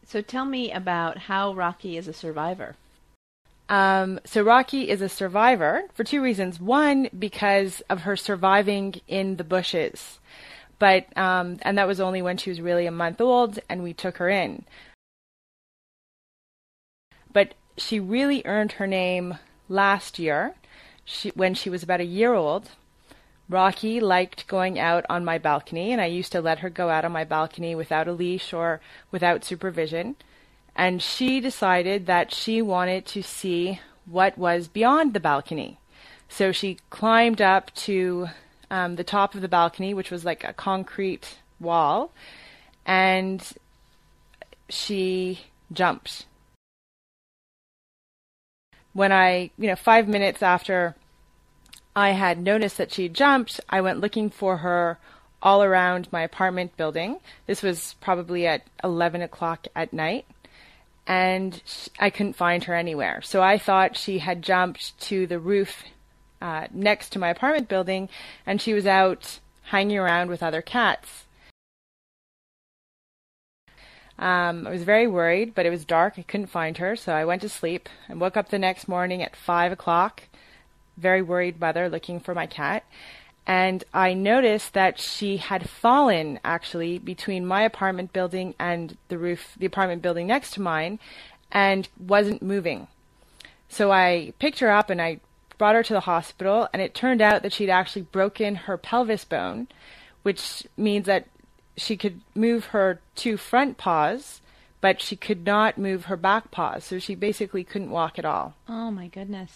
So tell me about how Rocky is a survivor. So Rocky is a survivor for two reasons. One, because of her surviving in the bushes, and that was only when she was really a month old, and we took her in. But she really earned her name last year, when she was about a year old. Rocky liked going out on my balcony, and I used to let her go out on my balcony without a leash or without supervision. And she decided that she wanted to see what was beyond the balcony. So she climbed up to the top of the balcony, which was like a concrete wall, and she jumped. When 5 minutes after I had noticed that she jumped, I went looking for her all around my apartment building. This was probably at 11 o'clock at night, and I couldn't find her anywhere. So I thought she had jumped to the roof next to my apartment building, and she was out hanging around with other cats. I was very worried, but it was dark. I couldn't find her, so I went to sleep and woke up the next morning at 5 o'clock, very worried mother looking for my cat. And I noticed that she had fallen actually between my apartment building and the roof, the apartment building next to mine, and wasn't moving. So I picked her up and I brought her to the hospital, and it turned out that she'd actually broken her pelvis bone, which means that she could move her two front paws, but she could not move her back paws. So she basically couldn't walk at all. Oh my goodness.